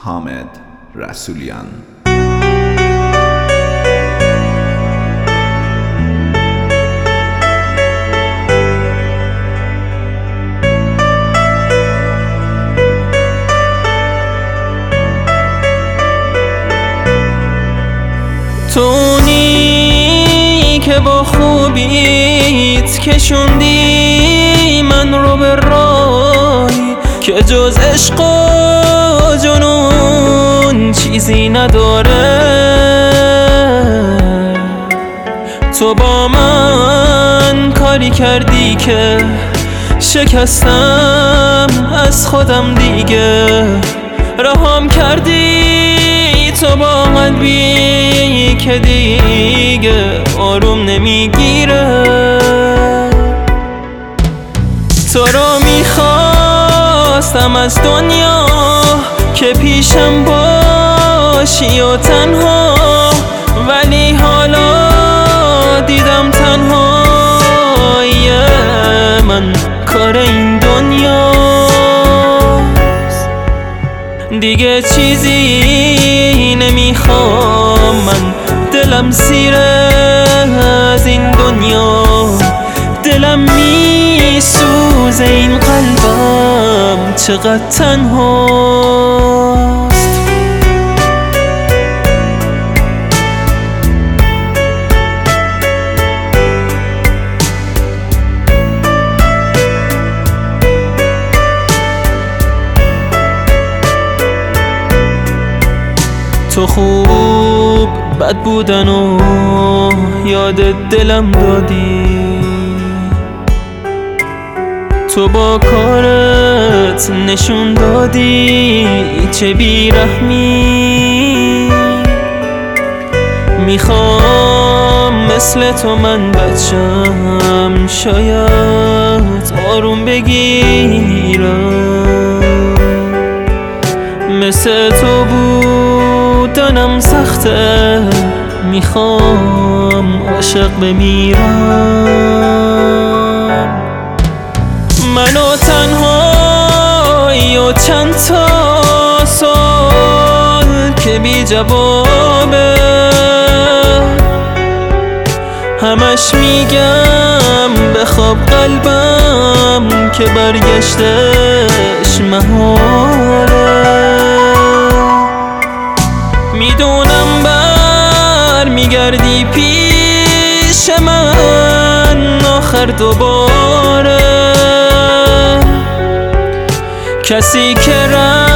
حامد رسولیان. تونی که با خوبیت کشوندی من رو به راهی که جز عشق و جنون چیزی نداره. تو با من کاری کردی که شکستم از خودم دیگه، رهام کردی تو با قلبی که دیگه آروم نمیگیره. تو رو میخواستم از دنیا که پیشم باشی و تنها، ولی حالا دیدم تنهایی من کار این دنیاست. دیگه چیزی نمیخوام من، دلم سیره از این دنیا، دلم میسوزه این قلبم چقدر تنهاست. تو خوب بد بودن و یاد دلم دادی، تو با کارت نشون دادی چه بیرحمی. میخوام مثل تو من بچم، شاید آروم بگیرم. مثل تو بودنم سخته، میخوام عاشق بمیرم. منو تنهایی و چند تا سال که بی جوابه، همش میگم بخواب قلبم که برگشتش محاله. میدونم برمیگردی پیش من آخر دوباره، کسی که